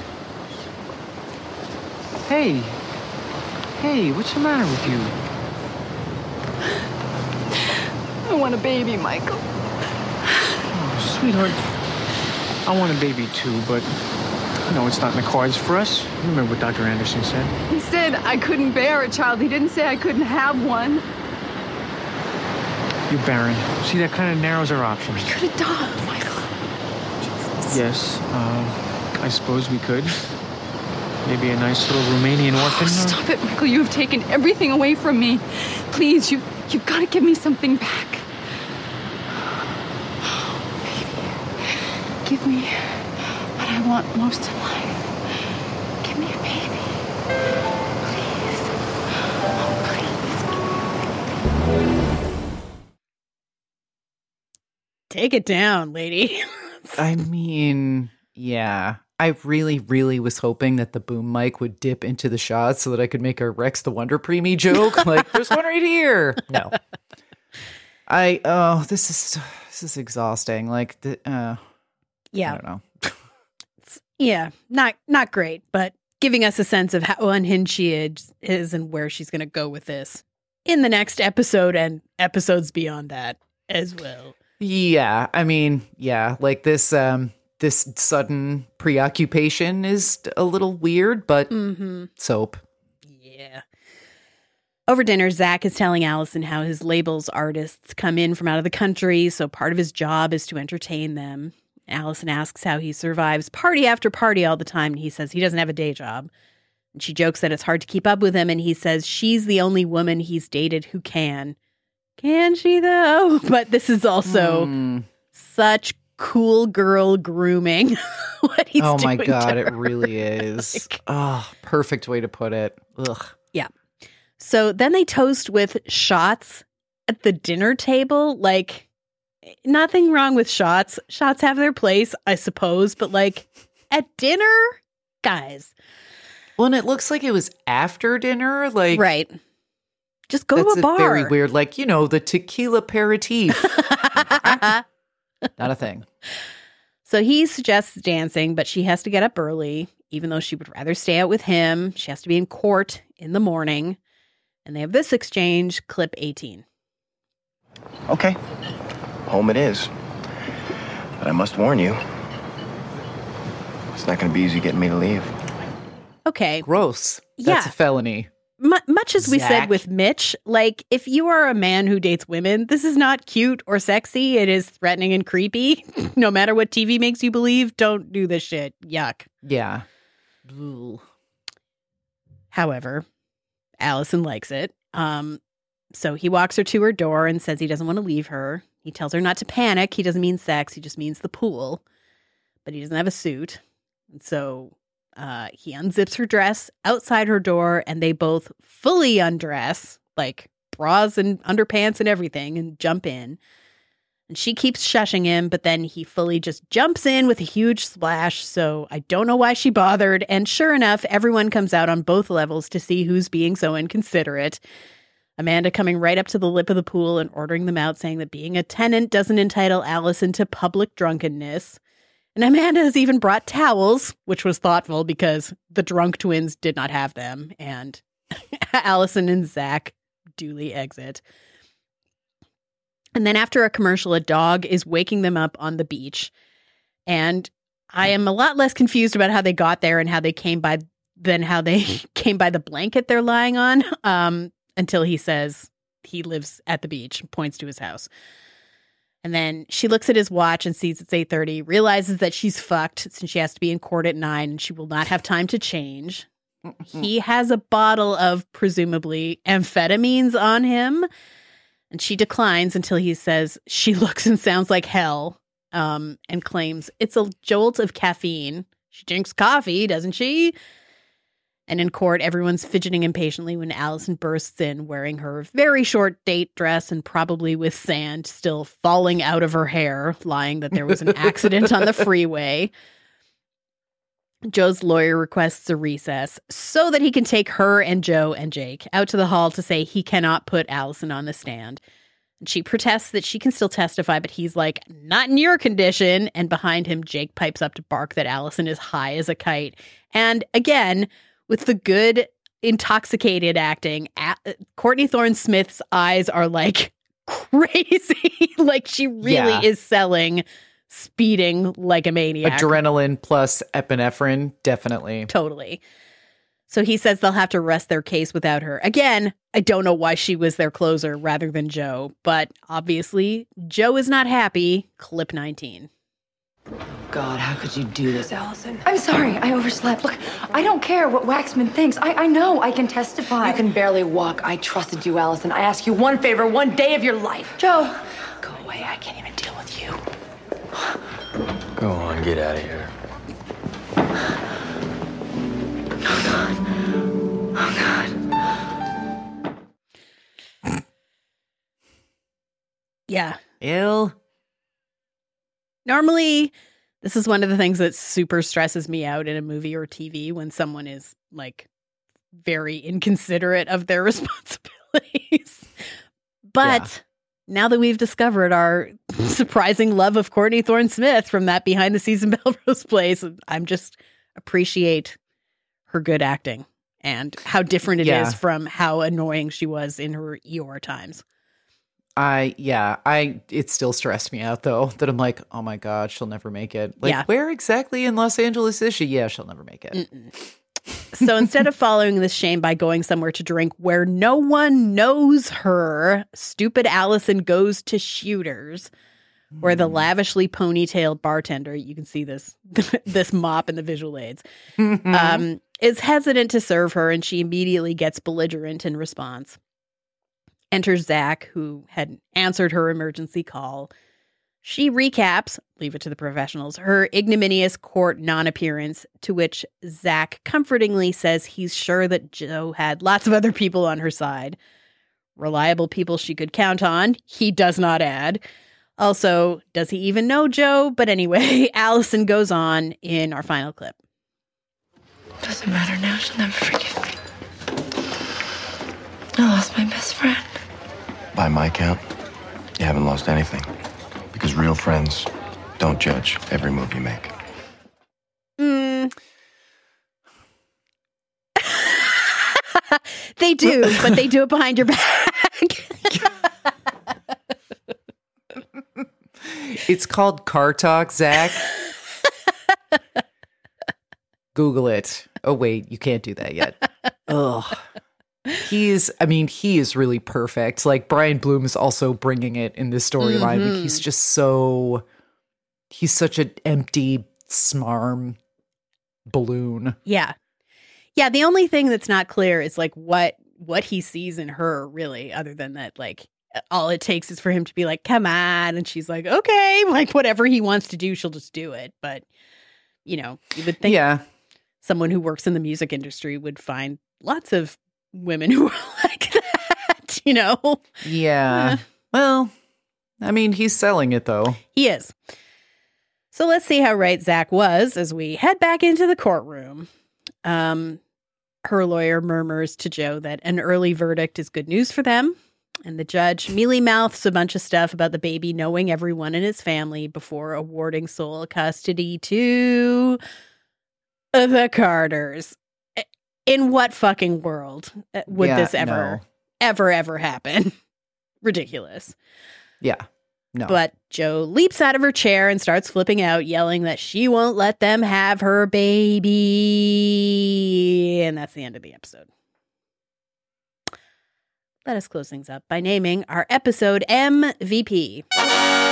Hey. Hey, what's the matter with you? I want a baby, Michael. Oh, sweetheart, I want a baby too, but you know, it's not in the cards for us. You remember what Doctor Anderson said? He said I couldn't bear a child. He didn't say I couldn't have one. You're barren. See, that kind of narrows our options. We could adopt, Michael. Yes, uh, I suppose we could. Maybe a nice little Romanian orphan. Oh, stop it, Michael. You have taken everything away from me. Please, you, you've got to give me something back. Baby, give me what I want most in life. Give me a baby. Please. Oh, please. Take it down, lady. I mean, yeah. I really, really was hoping that the boom mic would dip into the shot so that I could make a Rex the Wonder Preemie joke. Like, there's one right here. No. I, oh, this is, this is exhausting. Like, the, uh, Yeah. I don't know. Yeah, not not great, but giving us a sense of how unhinged she is, is and where she's going to go with this in the next episode and episodes beyond that as well. Yeah, I mean, yeah, like this, um, this sudden preoccupation is a little weird, but mm-hmm. soap. Yeah. Over dinner, Zach is telling Allison how his labels artists come in from out of the country, so part of his job is to entertain them. Allison asks how he survives party after party all the time, and he says he doesn't have a day job. And she jokes that it's hard to keep up with him, and he says she's the only woman he's dated who can. Can she, though? But this is also mm. such cool girl grooming. What he's oh my doing God, to it her. really is. Like, oh, perfect way to put it. Ugh. yeah. So then they toast with shots at the dinner table. Like, nothing wrong with shots. Shots have their place, I suppose. But like at dinner, guys. Well, and it looks like it was after dinner. Like, right. Just go that's to a bar. Very weird. Like, you know, the tequila aperitif. Not a thing. So he suggests dancing, but she has to get up early, even though she would rather stay out with him. She has to be in court in the morning. And they have this exchange, clip eighteen. Okay. Home it is. But I must warn you, it's not going to be easy getting me to leave. Okay. Gross. That's Yeah. a felony. M- much as we Zach. said with Mitch, like, if you are a man who dates women, this is not cute or sexy. It is threatening and creepy. No matter what T V makes you believe, don't do this shit. Yuck. Yeah. Ugh. However, Allison likes it. Um, so he walks her to her door and says he doesn't want to leave her. He tells her not to panic. He doesn't mean sex. He just means the pool. But he doesn't have a suit. And so uh, he unzips her dress outside her door, and they both fully undress, like bras and underpants and everything, and jump in. And she keeps shushing him, but then he fully just jumps in with a huge splash. So I don't know why she bothered. And sure enough, everyone comes out on both levels to see who's being so inconsiderate. Amanda coming right up to the lip of the pool and ordering them out, saying that being a tenant doesn't entitle Allison to public drunkenness. And Amanda has even brought towels, which was thoughtful because the drunk twins did not have them. And Allison and Zach duly exit. And then after a commercial, a dog is waking them up on the beach. And I am a lot less confused about how they got there and how they came by than how they came by the blanket they're lying on, um, until he says he lives at the beach, points to his house. And then she looks at his watch and sees it's eight thirty, realizes that she's fucked since she has to be in court at nine and she will not have time to change. He has a bottle of presumably amphetamines on him. And she declines until he says she looks and sounds like hell, um, and claims it's a jolt of caffeine. She drinks coffee, doesn't she? And in court, everyone's fidgeting impatiently when Allison bursts in wearing her very short date dress and probably with sand still falling out of her hair, lying that there was an accident on the freeway. Joe's lawyer requests a recess so that he can take her and Joe and Jake out to the hall to say he cannot put Allison on the stand. And she protests that she can still testify, but he's like, not in your condition. And behind him, Jake pipes up to bark that Allison is high as a kite. And again, with the good intoxicated acting, a- Courtney Thorne-Smith's eyes are like crazy. Like she really Yeah. is selling speeding like a maniac. Adrenaline plus epinephrine, definitely. Totally. So he says they'll have to rest their case without her. Again, I don't know why she was their closer rather than Joe, but obviously Joe is not happy. Clip nineteen. God, how could you do this, Allison? I'm sorry, I overslept. Look, I don't care what Waxman thinks. I, I know I can testify. You can barely walk. I trusted you, Allison. I ask you one favor, one day of your life. Joe. Go away. I can't even deal with you. Go on, get out of here. Oh, God. Oh, God. Yeah. Ill. Normally, this is one of the things that super stresses me out in a movie or T V when someone is like very inconsiderate of their responsibilities. But yeah. Now that we've discovered our surprising love of Courtney Thorne Smith from that behind the scenes in Melrose Place, I'm just appreciate her good acting and how different it Yeah. is from how annoying she was in her Eeyore times. I, yeah, I, it still stressed me out though, that I'm like, oh my God, she'll never make it. Like, Yeah. where exactly in Los Angeles is she? Yeah, she'll never make it. Mm-mm. So instead of following this shame by going somewhere to drink where no one knows her, stupid Allison goes to Shooters, where the lavishly ponytailed bartender, you can see this this mop in the visual aids, um, is hesitant to serve her, and she immediately gets belligerent in response. Enters Zach, who had answered her emergency call. She recaps, leave it to the professionals, her ignominious court non-appearance, to which Zach comfortingly says he's sure that Joe had lots of other people on her side. Reliable people she could count on, he does not add. Also, does he even know Joe? But anyway, Allison goes on in our final clip. Doesn't matter now. She'll never forgive me. I lost my best friend. By my count, you haven't lost anything. Because real friends don't judge every move you make. Mm. They do, but they do it behind your back. It's called car talk, Zach. Google it. Oh, wait, you can't do that yet. Ugh. He's, I mean, he is really perfect. Like, Brian Bloom is also bringing it in this storyline. Mhm. Like, he's just so, he's such an empty, smarm balloon. Yeah. Yeah, the only thing that's not clear is like what what he sees in her, really, other than that, like, all it takes is for him to be like, come on. And she's like, okay, like whatever he wants to do, she'll just do it. But, you know, you would think Yeah. someone who works in the music industry would find lots of women who are like that, you know? Yeah. Eh. Well, I mean, he's selling it, though. He is. So let's see how right Zach was as we head back into the courtroom. Um, her lawyer murmurs to Joe that an early verdict is good news for them. And the judge mealy mouths a bunch of stuff about the baby knowing everyone in his family before awarding sole custody to the Carters. In what fucking world would Yeah, this ever, no. ever, ever happen? Ridiculous. Yeah. No. But Joe leaps out of her chair and starts flipping out, yelling that she won't let them have her baby. And that's the end of the episode. Let us close things up by naming our episode M V P. What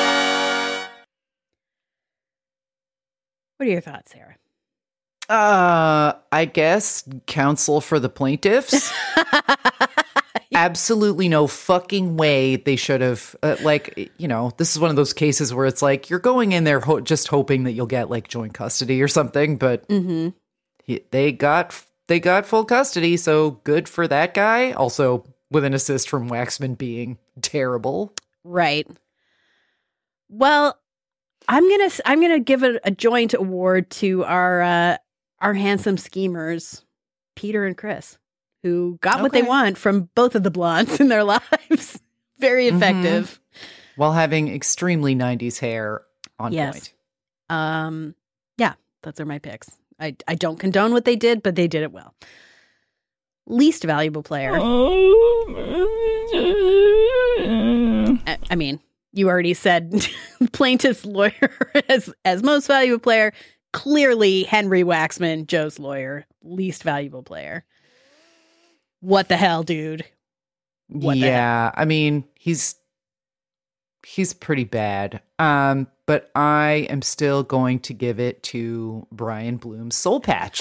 are your thoughts, Sarah? Uh, I guess counsel for the plaintiffs. Absolutely no fucking way they should have, uh, like, you know, this is one of those cases where it's like, you're going in there ho- just hoping that you'll get like joint custody or something, but Mm-hmm. he, they got, they got full custody. So good for that guy. Also with an assist from Waxman being terrible. Right. Well, I'm gonna I'm gonna give a, a joint award to our uh, our handsome schemers, Peter and Chris, who got what they Okay. want from both of the blondes in their lives. Very effective. Mm-hmm. While having extremely nineties hair on Yes. point. Um. Yeah, those are my picks. I I don't condone what they did, but they did it well. Least valuable player. I, I mean, you already said plaintiff's lawyer as, as most valuable player. Clearly, Henry Waxman, Joe's lawyer, least valuable player. What the hell, dude? What yeah, I mean, he's he's pretty bad. Um, but I am still going to give it to Brian Bloom's Soul Patch.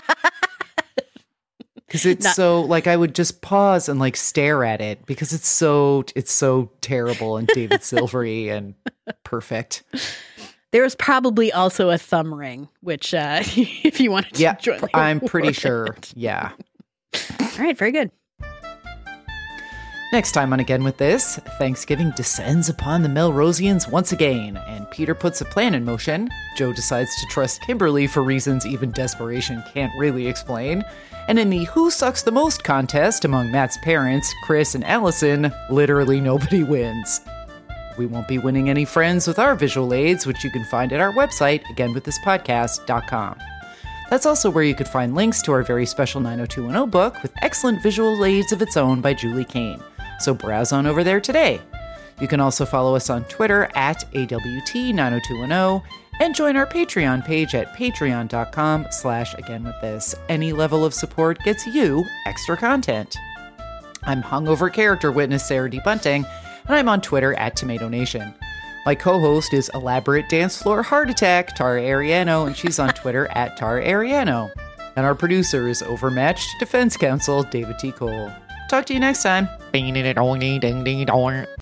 Because it's Not- so, like, I would just pause and, like, stare at it because it's so, it's so terrible and David Silvery and perfect. There was probably also a thumb ring, which, uh, if you wanted to yeah, join the I'm pretty award. sure. Yeah. All right, very good. Next time on Again With This, Thanksgiving descends upon the Melrosians once again, and Peter puts a plan in motion. Joe decides to trust Kimberly for reasons even desperation can't really explain. And in the Who Sucks the Most contest among Matt's parents, Chris and Allison, literally nobody wins. We won't be winning any friends with our visual aids, which you can find at our website, again with this podcast dot com. That's also where you could find links to our very special nine oh two one oh book with excellent visual aids of its own by Julie Kane. So browse on over there today. You can also follow us on Twitter at A W T nine oh two one oh and join our Patreon page at patreon.com slash again with this. Any level of support gets you extra content. I'm hungover character witness Sarah D. Bunting, and I'm on Twitter at Tomato Nation. My co-host is Elaborate Dance Floor Heart Attack, Tara Ariano, and she's on Twitter at Tara Ariano. And our producer is Overmatched Defense Counsel David T. Cole. Talk to you next time.